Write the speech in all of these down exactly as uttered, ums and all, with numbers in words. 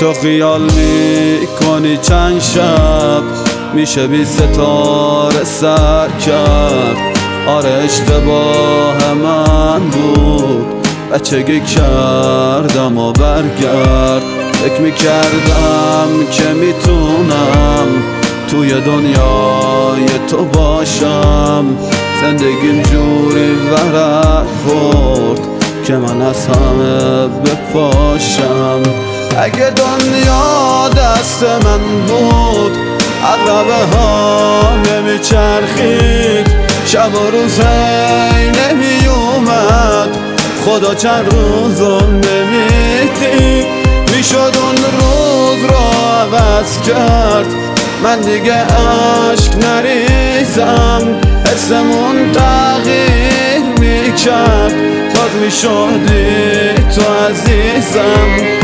تو خیال میکنی چند شب میشه بی ستاره سر کرد. آره اشتباه من بود، بچگی کردم و برگرد. فکر میکردم که میتونم توی دنیای تو باشم. زندگیم جوری ورق خورد که من از همه بپاشم. اگه دنیا دست من بود عقربه ها نمیچرخید، شب و روز هی نمی اومد، خدا چند روز رو نمیدید. میشد اون روز رو عوض کرد، من دیگه عشق نریزم. حسمون تغییر میکرد، باز میشدی تو عزیزم.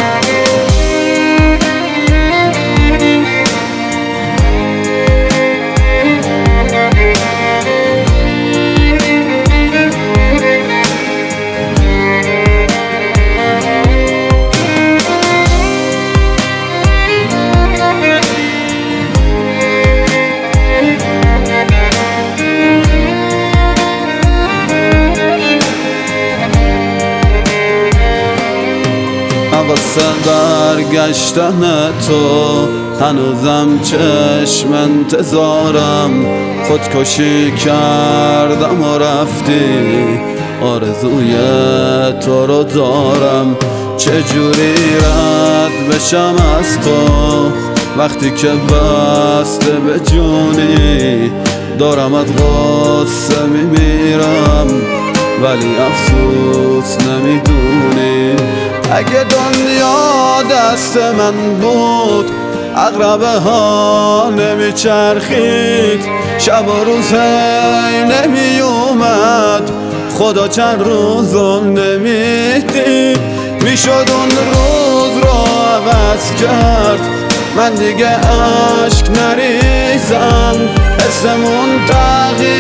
واسه برگشتن تو هنوزم چشم انتظارم. خودکشی کردم و رفتی، آرزوی تو رو دارم. چجوری رد بشم از تو وقتی که بسته به جونی؟ دارم از غصه میمیرم ولی افسوس نمیدونی. اگه دنیا دست من بود عقربه ها نمیچرخید، شب و روز هی نمی اومد، خدا چند روز رو نمیدید. میشد اون روز رو عوض کرد، من دیگه عشق نریزم. حسمون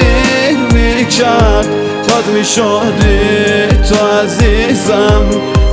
تغییر میکرد، باز میشدی تو عزیزم.